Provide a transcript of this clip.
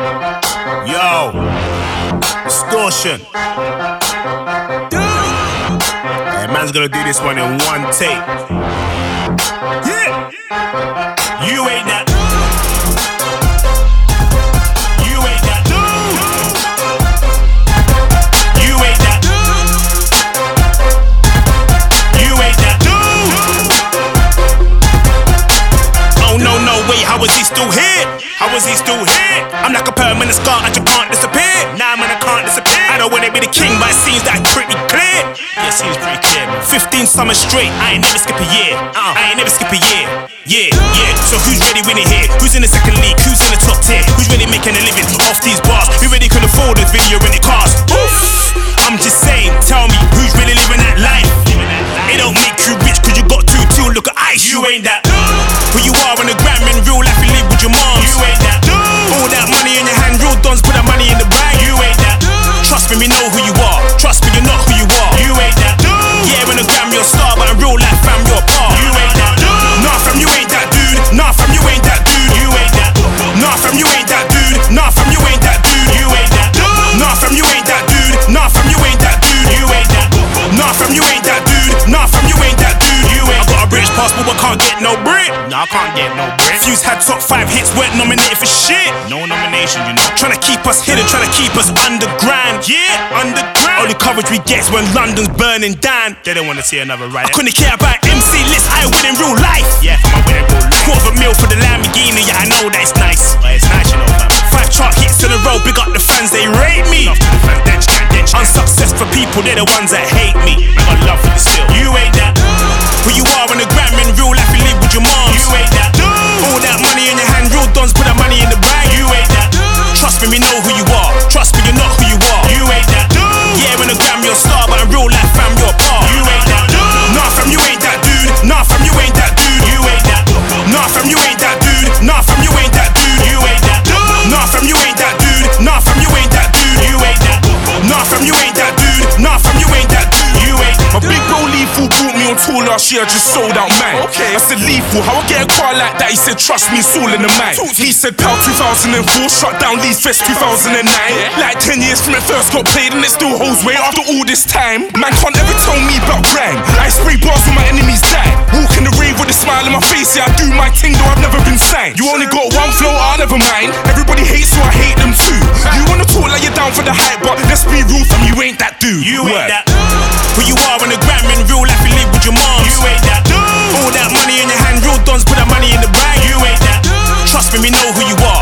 Yo, extortion. Hey, man's gonna do this one in one take. Yeah, you ain't that. You ain't that. You ain't that. You ain't that. Oh no, no, wait, how is he still here? How is he still here? I'm like a permanent scar, I just can't disappear. Nah, man, I can't disappear. I don't wanna be the king, but it seems that pretty clear. Yeah, it seems pretty clear, man. 15 summers straight, I ain't never skip a year. I ain't never skip a year. Yeah, yeah. So who's ready winning here? Who's in the second league? Who's in the top tier? Who's really making a living off these bars? Who really can afford this video when it costs? Oof. I'm just saying, tell me, who's really living that life? It don't make you rich cause you got two, look at ice. You ain't that. Who you are on the gram, in real life you live with your mom. You ain't that. All that money in your hand, real dons put that money in the bag. You ain't that. Trust me, we know who you are. Trust me, you're not who you are. You ain't that. Yeah, on the gram you're a star, but in real life fam you're a par. You ain't that. Nah fam, you ain't that dude. Nah fam, you ain't that dude. You ain't that. Nah fam, you ain't that dude. Nah fam, you ain't that dude. You ain't that. Nah fam, you ain't that dude. Nah fam, you ain't that dude. You ain't that. Nah fam, you ain't that dude. Nah fam, you ain't that dude. You ain't. I got a British passport but can't get no Brit. Nah, I can't get no Brit. Fuse had top 5 hits, weren't nominated for shit. No nomination, you know. Trying to keep us hidden, trying to keep us underground. Yeah, underground. Only coverage we get is when London's burning down. They don't want to see another riot. I couldn't care about MC lists, I win in real life. Yeah, I win in real life. $250,000 for the Lamborghini, yeah, I know that it's nice. But it's nice, you know, fam. 5 chart hits in a row, big up the fans, they rate me. Unsuccessful people, they're the ones that hate me. I got love for you still. You ain't that. Who you are on the gram, in real life you live with your mom. You ain't that. All that money in your hand, real dons put that money in the bag. You ain't that. Trust me, we know who you are. Trust me, you're not who you are. You ain't that. Yeah, on the gram you're a star, but in real life fam you're a par. You ain't that. Nah fam, you ain't that dude. Nah fam, you ain't that dude. You ain't that. Nah fam, you ain't that dude. Nah fam, you ain't that dude. You ain't that. Nah fam, you ain't that dude. Nah fam, you ain't that dude. You ain't that. Nah fam, you ain't that dude. Nah fam, you ain't that dude. You ain't. My big bro Lethal brought me on tour last year, just sold out, man. Okay. I said, Lethal, how I get a car like that? He said, trust me, it's all in the mind. He said, Pal 2004, shut down Leeds Fest 2009. Yeah. Like 10 years from it first got played and it still holds weight after all this time. Man can't ever tell me about grime. I spray bars when my enemies die. Walk in the rave with a smile on my face, yeah, I do my thing, though I've never been signed. You only got one flow, I never mind. Everybody hates, so I hate them too. You wanna talk like you're down for the hype, but let's be real, fam, you ain't that dude. You ain't that. Who you are on the gram, in real life you live with your mom. You ain't that. All that money in your hand, real dons put that money in the bag. You ain't that. Trust me, we know who you are.